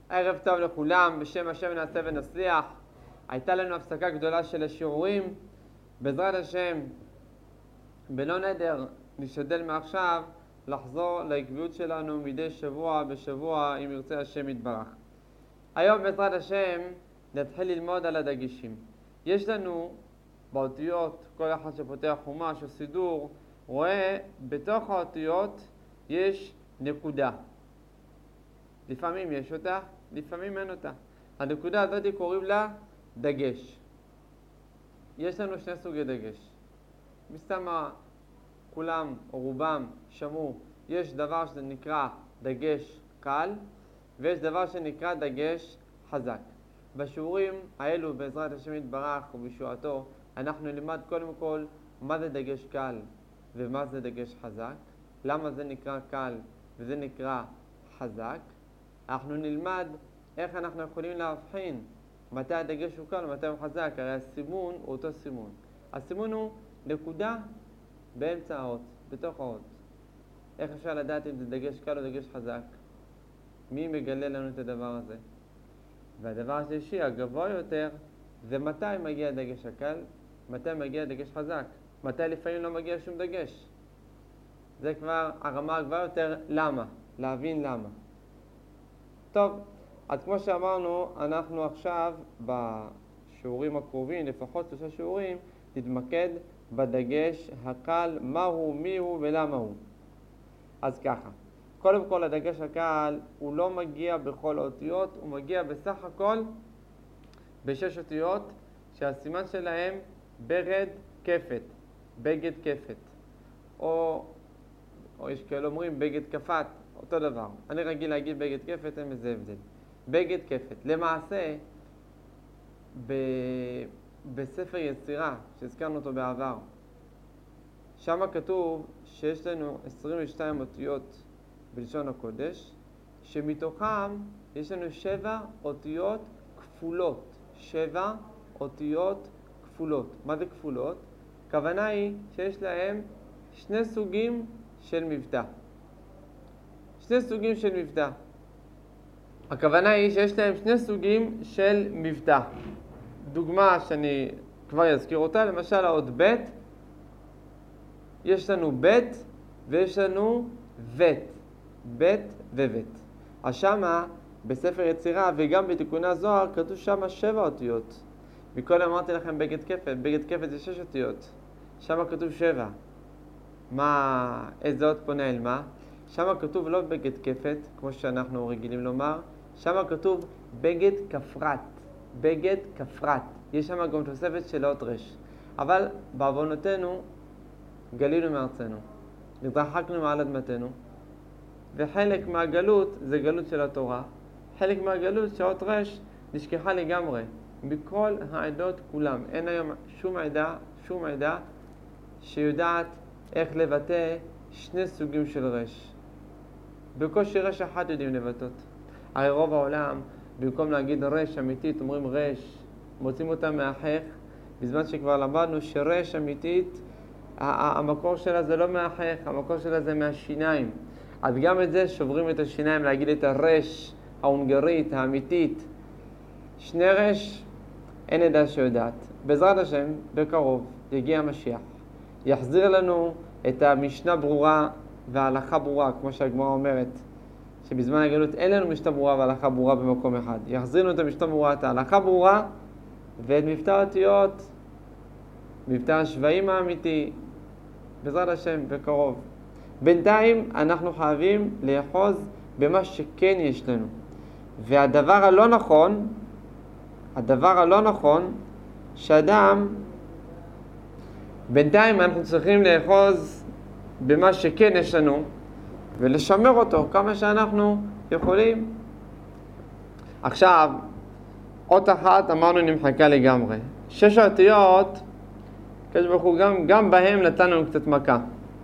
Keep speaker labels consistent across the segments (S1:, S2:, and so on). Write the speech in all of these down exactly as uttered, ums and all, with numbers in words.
S1: ערב טוב לכולם, בשם השם נעשה ונצליח. הייתה לנו הפסקה גדולה של השיעורים. בעזרת השם, בלא נדר, נשתדל מעכשיו לחזור לעקביות שלנו מדי שבוע בשבוע, אם ירצה השם יתברך. היום בעזרת השם נתחיל ללמוד על הדגשים. יש לנו באותיות, כל אחד שפותח חומש או סידור, רואה בתוך האותיות יש נקודה. לפעמים יש אותה, לפעמים אין אותה. הנקודה הזאת קוראים לה דגש. יש לנו שני סוגי דגש. מסתמה כולם או רובם שמעו, יש דבר שנקרא דגש קל, ויש דבר שנקרא דגש חזק. בשיעורים האלו בעזרת השם יתברך ובישועתו, אנחנו נלמד קודם כל מה זה דגש קל ומה זה דגש חזק, למה זה נקרא קל וזה נקרא חזק. אנחנו נלמד איך אנחנו יכולים להבחין מתי הדגש הוא קל ומתי הוא חזק, הרי הסימון הוא אותו סימון. הסימון הוא נקודה באמצע האות, בתוך האות. איך אפשר לדעת אם זה דגש קל או דגש חזק? מי מגלה לנו את הדבר הזה? והדבר השלישי, הגבוה יותר, זה מתי מגיע הדגש הקל, מתי מגיע הדגש חזק, מתי לפעמים לא מגיע שום דגש. זה כבר הרמה הגבוהה יותר, למה? להבין למה. טוב, אז כמו שאמרנו, אנחנו עכשיו בשיעורים הקרובים, לפחות שלושה שיעורים, נתמקד בדגש הקל, מהו, מיהו ולמה הוא. אז ככה, קודם כל הדגש הקל הוא לא מגיע בכל האותיות, הוא מגיע בסך הכל בשש אותיות שהסימן שלהם ברד כפת, בגד כפת, או, או יש כאלה אומרים בגד כפת, אותו דבר. אני רגיל להגיד בגד כפת, אין בזה הבדל. בגד כפת. למעשה, ב... בספר יצירה, שהזכרנו אותו בעבר, שם כתוב שיש לנו עשרים ושתיים אותיות בלשון הקודש, שמתוכם יש לנו שבע אותיות כפולות. שבע אותיות כפולות. מה זה כפולות? הכוונה היא שיש להם שני סוגים של מבטא. שני סוגים של מבטא. הכוונה היא שיש להם שני סוגים של מבטא. דוגמה שאני כבר אזכיר אותה, למשל האות ב', יש לנו ב' ויש לנו ב', ב' וב'. אז שמה בספר יצירה וגם בתיקוני הזוהר כתוב שמה שבע אותיות. מקודם אמרתי לכם בגד כפת, בגד כפת זה שש אותיות. שמה כתוב שבע. מה, איזה אות פונה אל מה? שמה כתוב לא בגד כפת, כמו שאנחנו רגילים לומר, שמה כתוב בגד כפרת, בגד כפרת. יש שמה גם תוספת של אות רש. אבל בעוונותינו גלינו מארצנו, התרחקנו מעל אדמתנו, וחלק מהגלות זה גלות של התורה, חלק מהגלות שהאות רש נשכחה לגמרי, מכל העדות כולם. אין היום שום עדה, שום עדה שיודעת איך לבטא שני סוגים של רש. בקושי רש אחת יודעים לבטאות. הרי רוב העולם, במקום להגיד רש אמיתית, אומרים רש, מוצאים אותה מהחך, בזמן שכבר למדנו שרש אמיתית, המקור שלה זה לא מהחך, המקור שלה זה מהשיניים. אז גם את זה שוברים את השיניים להגיד את הרש ההונגרית, האמיתית. שני רש, אין עדה שיודעת. בעזרת השם, בקרוב, יגיע המשיח. יחזיר לנו את המשנה ברורה וההלכה ברורה, כמו שהגמרא אומרת, שבזמן הגלות אין לנו משנה ברורה וההלכה ברורה במקום אחד. יחזיר לנו את המשנה ברורה, את ההלכה ברורה, ואת מבטא האותיות, מבטא השבעים האמיתי, בעזרת השם, בקרוב. בינתיים אנחנו חייבים לאחוז במה שכן יש לנו. והדבר הלא נכון, הדבר הלא נכון, שאדם, בינתיים אנחנו צריכים לאחוז במה שכן יש לנו, ולשמר אותו כמה שאנחנו יכולים. עכשיו, אות אחת אמרנו נמחקה לגמרי. שש האותיות, כשבחור גם, גם בהם נתנו קצת מכה.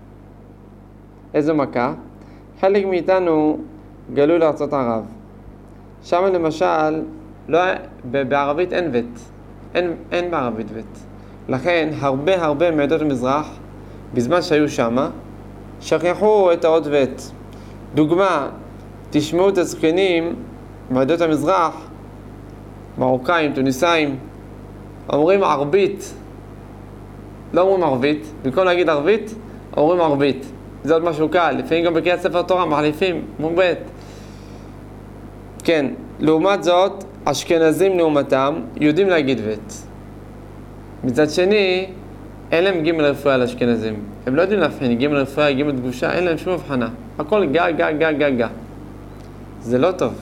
S1: איזו מכה? חלק מאיתנו גלו לארצות ערב. שם למשל, לא, בערבית אין וט. אין, אין בערבית וט. לכן הרבה הרבה מעדות המזרח, בזמן שהיו שמה, שכחו את האות וט. דוגמה, תשמעו את הזקנים מעדות המזרח, מרוקאים, טוניסאים, אומרים ערבית. לא אומרים ערבית, במקום להגיד ערבית, אומרים ערבית. זה עוד משהו קל, לפעמים גם בקריאת ספר תורה מחליפים, אומרים בית. כן, לעומת זאת, אשכנזים לעומתם יודעים להגיד בית. מצד שני, אין להם גימל רפואה לאשכנזים. הם לא יודעים להבחין, גימל רפואה, גימל דגושה, אין להם שום הבחנה. הכל גה, גה, גה, גה, גה. זה לא טוב.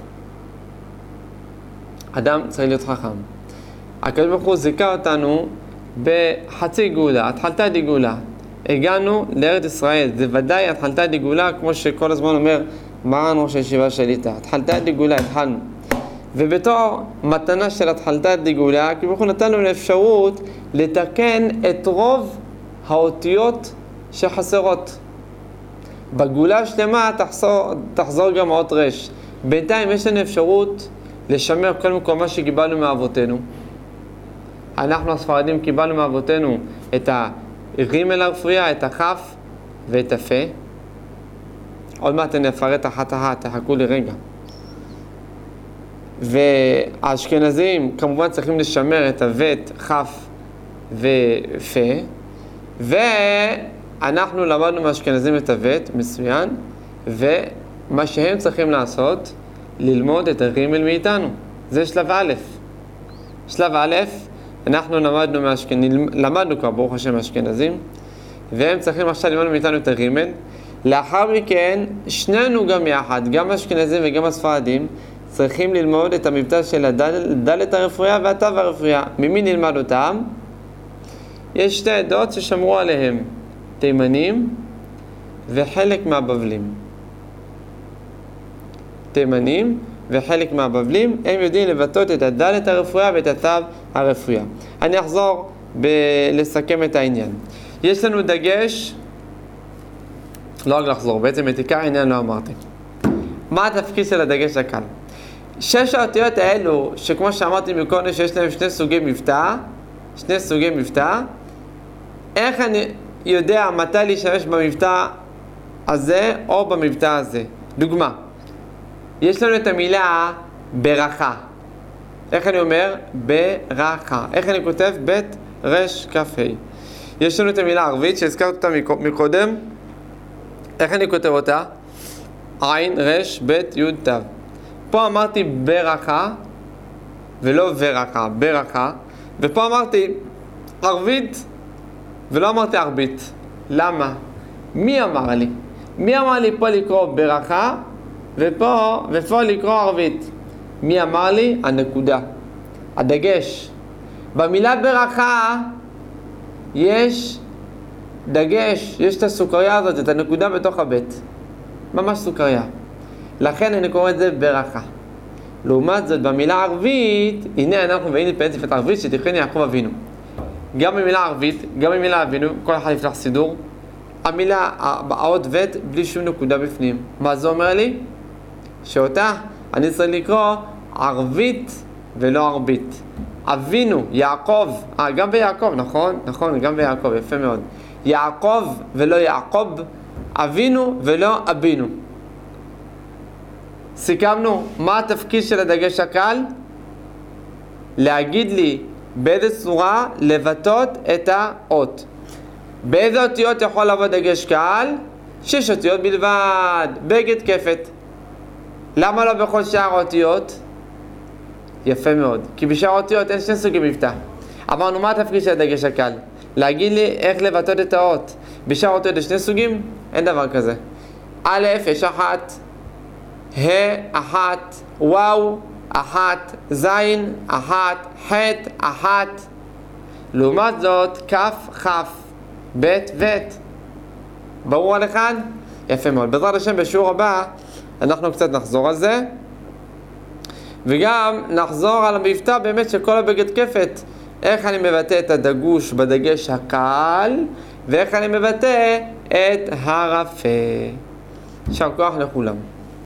S1: אדם צריך להיות חכם. הקדוש ברוך הוא זיכה אותנו בחצי גאולה, התחלתה דגאולה. הגענו לארץ ישראל, זה ודאי התחלתה דגאולה, כמו שכל הזמן אומר מרן ראש הישיבה שליטה. התחלתה דגאולה, התחלנו. ובתור מתנה של התחלתה דגאולה, הקדוש ברוך הוא נתן לנו אפשרות לתקן את רוב האותיות שחסרות. בגאולה השלמה תחזור, תחזור גם האות רש. בינתיים יש לנו אפשרות לשמר כל מקום מה שקיבלנו מאבותינו. אנחנו הספרדים קיבלנו מאבותינו את הרימל הרפויה, את החף ואת הפה. עוד מעט אני אפרט אחת אחת, תחכו לי רגע. והאשכנזים כמובן צריכים לשמר את הוות, חף ופה. ואנחנו למדנו מהאשכנזים את הוות, מצוין. ומה שהם צריכים לעשות, ללמוד את הרימל מאיתנו. זה שלב א'. שלב א', אנחנו למדנו מהאשכנזים, למדנו כבר ברוך השם האשכנזים, והם צריכים עכשיו ללמוד מאיתנו את הרימל. לאחר מכן, שנינו גם יחד, גם האשכנזים וגם הספרדים, צריכים ללמוד את המבטא של הדלת הרפויה והתו הרפויה. ממי נלמד אותם? יש שתי עדות ששמרו עליהם, תימנים וחלק מהבבלים. תימנים וחלק מהבבלים, הם יודעים לבטאות את הדלת הרפויה ואת התו הרפויה. אני אחזור ב- לסכם את העניין. יש לנו דגש, לא רק לחזור, בעצם את עיקר העניין לא אמרתי. מה התפקיד של הדגש הקל? שש האותיות האלו, שכמו שאמרתי מקודם שיש להם שני סוגי מבטא, שני סוגי מבטא, איך אני יודע מתי להשתמש במבטא הזה או במבטא הזה? דוגמה, יש לנו את המילה ברכה. איך אני אומר? ברכה. איך אני כותב? בית רש כ"ה. יש לנו את המילה ערבית שהזכרת אותה מקודם. איך אני כותב אותה? עין רש בית י' ת'. פה אמרתי ברכה ולא ורכה, ברכה. ופה אמרתי ערבית ולא אמרתי ערבית. למה? מי אמר לי? מי אמר לי פה לקרוא ברכה ופה, ופה לקרוא ערבית? מי אמר לי? הנקודה. הדגש. במילה ברכה יש דגש, יש את הסוכריה הזאת, את הנקודה בתוך הבית. ממש סוכריה. לכן אני קורא את זה ברכה. לעומת זאת, במילה ערבית, הנה אנחנו והנה פנצפת את ערבית שתכן יעקב אבינו. גם במילה ערבית, גם במילה אבינו, כל אחד יפתח סידור. המילה, האות ואת, בלי שום נקודה בפנים. מה זה אומר לי? שאותה אני צריך לקרוא ערבית ולא ערבית. אבינו, יעקב, אה, גם ביעקב, נכון? נכון, גם ביעקב, יפה מאוד. יעקב ולא יעקב, אבינו ולא אבינו. סיכמנו, מה התפקיד של הדגש הקל? להגיד לי באיזה צורה לבטאות את האות. באיזה אותיות יכול לבוא דגש קל? שש אותיות בלבד, בגד כפת. למה לא בכל שאר האותיות? יפה מאוד, כי בשאר האותיות אין שני סוגי מבטא. אמרנו, מה התפקיד של הדגש הקל? להגיד לי איך לבטאות את האות. בשאר האותיות יש שני סוגים? אין דבר כזה. א', יש אחת, ה', אחת, וואו, אחת, זין, אחת, ח', אחת. לעומת זאת, כף, כף, ב' ו'. ברור על אחד? יפה מאוד. בעזרת השם בשיעור הבא אנחנו קצת נחזור על זה, וגם נחזור על המבטא באמת של כל הבגד כפת. איך אני מבטא את הדגוש בדגש הקל, ואיך אני מבטא את הרפה. יישר כוח לכולם.